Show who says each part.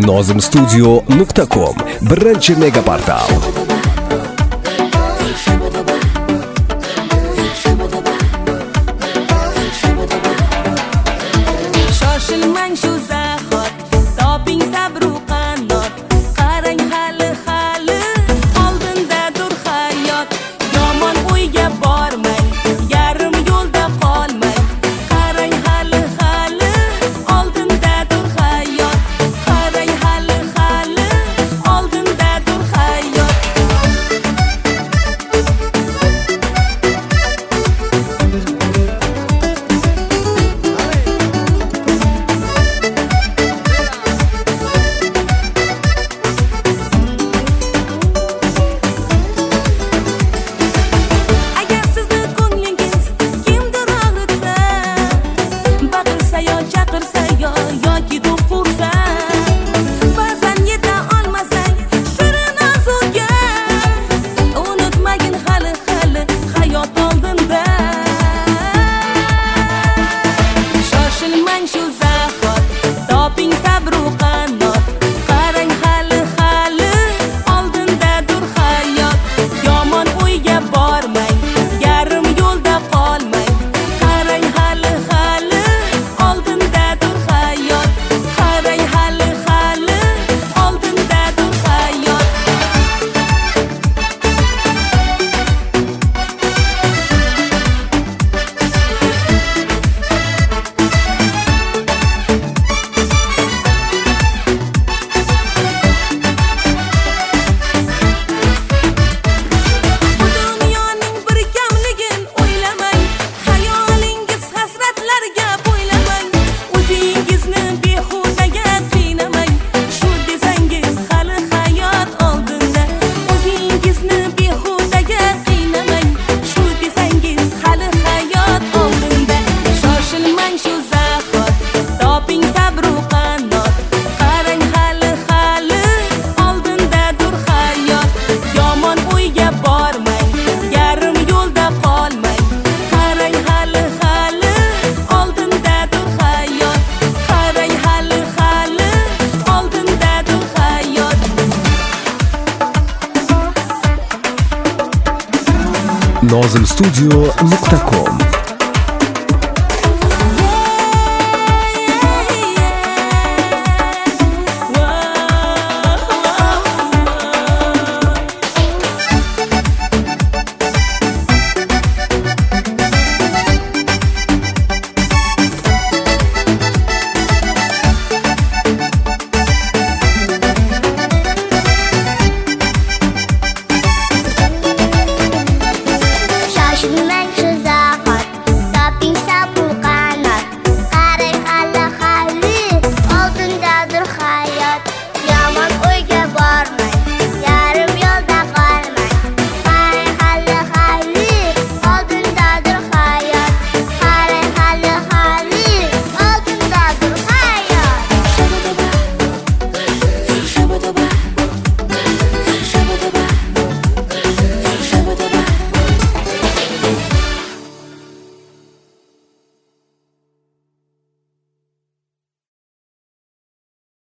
Speaker 1: nozimstudio.com birinchi mega portal.
Speaker 2: Shoshilmang shu zahot, toping sabru qanot, qarang hali oldindadir hayot. Yomon o'yga bormang, yarim yo'lda qolmang, qarang hali oldindadir hayot, qarang hali oldindadir hayot. Agar sizni ko'nglingiz kimdir og'ritsa, baqirsa yo chaqirsa yoki do'qursa, ba'zan yeta olmasang shirin orzuga, unutmagin hali hayot oldinda. Shoshilmang shu zahot, toping sabru qanot, qarang hali oldindadir hayot. Yomon o'yga bormang, yarim yo'lda qolmang, qarang hali oldindadir hayot, qarang hali oldindadir hayot. Bu dunyoning bir kamligin o'ylamang, hayolingiz hasratlarga bo'ylamang, o'zingizni behudaga qiynamang, shu desangiz hali hayot oldinda. O'zingizni behudaga qiynamang, shu desangiz hali hayot oldinda. Shoshilmang shu zahot, toping sabru qanot, qarang hali oldindadir hayot. Yomon o'yga bormang, yarim yo'lda qolmang, qarang hali oldindadir hayot, qarang hali oldindadir hayot.
Speaker 1: nozimstudio.com